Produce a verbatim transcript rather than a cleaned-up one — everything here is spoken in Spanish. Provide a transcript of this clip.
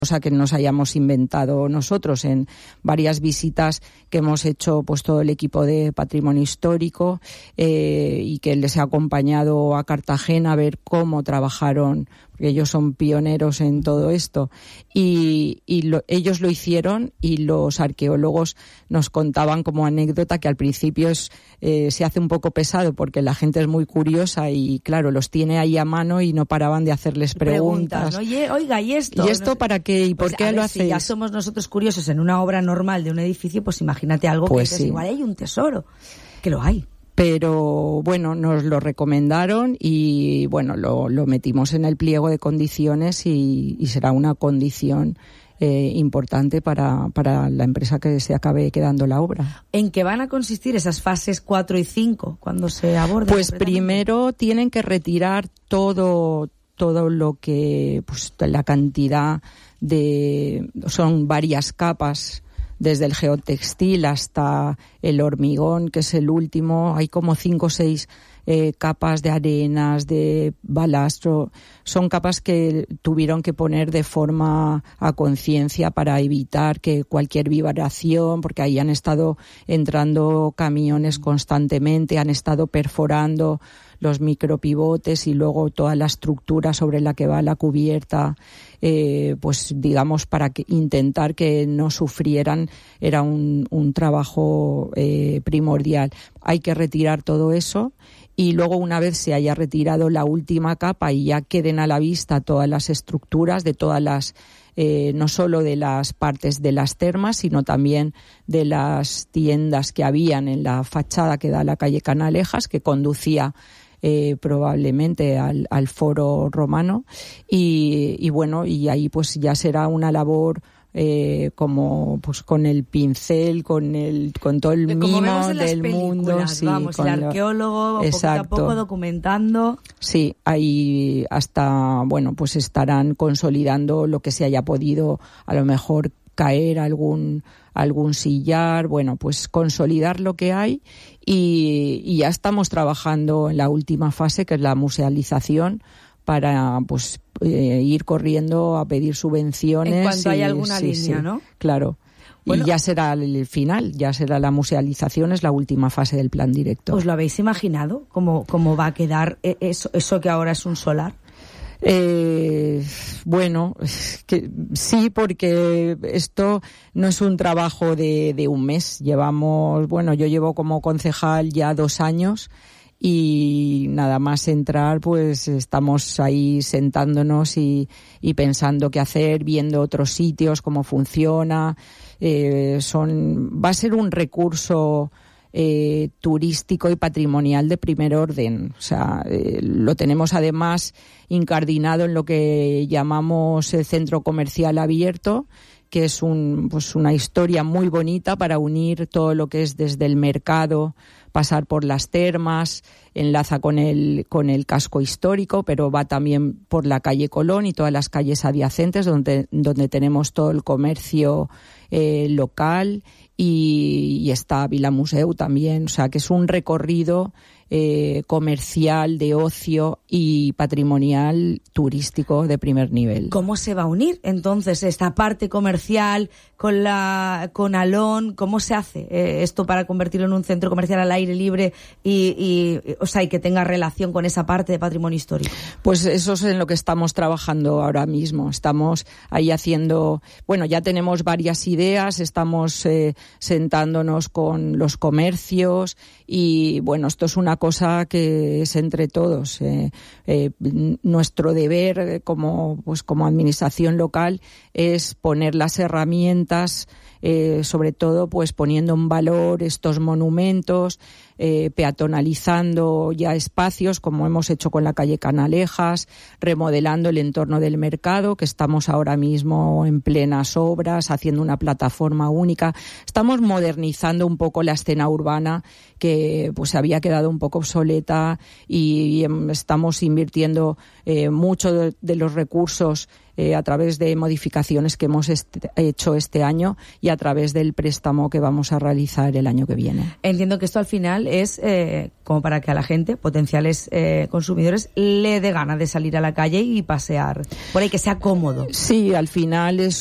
cosa que nos hayamos inventado nosotros. En varias visitas que hemos hecho pues todo el equipo de patrimonio histórico eh, y que les he acompañado a Cartagena a ver cómo trabajaron, porque ellos son pioneros en todo esto, y, y lo, ellos lo hicieron, y los arqueólogos nos contaban como anécdota que al principio es, eh, se hace un poco pesado porque la gente es muy curiosa y claro, los tiene ahí a mano y no paraban de hacerles preguntas. preguntas ¿no? Oye, oiga, ¿y esto? ¿Y esto para qué? ¿Y pues, por qué ver, lo si hacéis? Ya somos nosotros curiosos en una obra normal de un edificio, pues imagínate algo pues que sí. es igual hay un tesoro, que lo hay. Pero bueno, nos lo recomendaron y bueno, lo, lo metimos en el pliego de condiciones y, y será una condición eh, importante para, para la empresa que se acabe quedando la obra. ¿En qué van a consistir esas fases cuatro y cinco cuando se aborden? Pues primero tienen que retirar todo, todo lo que, pues la cantidad de, son varias capas, desde el geotextil hasta el hormigón, que es el último. Hay como cinco o seis eh, capas de arenas, de balastro. Son capas que tuvieron que poner de forma a conciencia para evitar que cualquier vibración, porque ahí han estado entrando camiones constantemente, han estado perforando los micropivotes y luego toda la estructura sobre la que va la cubierta, eh, pues digamos para que intentar que no sufrieran, era un, un trabajo eh, primordial. Hay que retirar todo eso y luego una vez se haya retirado la última capa y ya queden a la vista todas las estructuras de todas las Eh, no solo de las partes de las termas, sino también de las tiendas que habían en la fachada que da a la calle Canalejas, que conducía eh, probablemente al, al foro romano, y, y bueno, y ahí pues ya será una labor eh, como pues con el pincel, con el con todo el como mimo del mundo, sí, vamos, el arqueólogo lo, poquito a poco documentando. Sí, ahí hasta bueno, pues estarán consolidando lo que se haya podido, a lo mejor caer algún algún sillar, bueno, pues consolidar lo que hay y, y ya estamos trabajando en la última fase, que es la musealización, para pues eh, ir corriendo a pedir subvenciones. En cuanto y, haya alguna sí, línea, sí, ¿no? Claro. Bueno, y ya será el final, ya será la musealización, es la última fase del plan director. ¿Os lo habéis imaginado? ¿Cómo, cómo va a quedar eso, eso que ahora es un solar? Eh, bueno, que sí, porque esto no es un trabajo de, de un mes. Llevamos, bueno, yo llevo como concejal ya dos años y nada más entrar, pues estamos ahí sentándonos y, y pensando qué hacer, viendo otros sitios, cómo funciona. Eh, son, va a ser un recurso Eh, turístico y patrimonial de primer orden. O sea, eh, lo tenemos además incardinado en lo que llamamos el centro comercial abierto, que es un, pues una historia muy bonita para unir todo lo que es desde el mercado, pasar por las termas, enlaza con el, con el casco histórico, pero va también por la calle Colón y todas las calles adyacentes donde, donde tenemos todo el comercio eh, local y, y está Vila Museu también. O sea, que es un recorrido eh, comercial, de ocio y patrimonial turístico de primer nivel. ¿Cómo se va a unir entonces esta parte comercial con la con Alón? ¿Cómo se hace eh, esto para convertirlo en un centro comercial al aire libre y, y o sea, y que tenga relación con esa parte de patrimonio histórico? Pues eso es en lo que estamos trabajando ahora mismo. Estamos ahí haciendo, bueno, ya tenemos varias ideas, estamos eh, sentándonos con los comercios y bueno, esto es una cosa que es entre todos. Eh, eh, nuestro deber como, pues como administración local es poner las herramientas, eh, sobre todo pues poniendo en valor estos monumentos, eh, peatonalizando ya espacios como hemos hecho con la calle Canalejas, remodelando el entorno del mercado, que estamos ahora mismo en plenas obras, haciendo una plataforma única. Estamos modernizando un poco la escena urbana que pues había quedado un poco obsoleta y, y estamos invirtiendo eh, mucho de, de los recursos eh, a través de modificaciones que hemos este, hecho este año y a través del préstamo que vamos a realizar el año que viene. Entiendo que esto al final es eh, como para que a la gente, potenciales eh, consumidores, le dé ganas de salir a la calle y pasear por ahí, que sea cómodo. Sí, al final es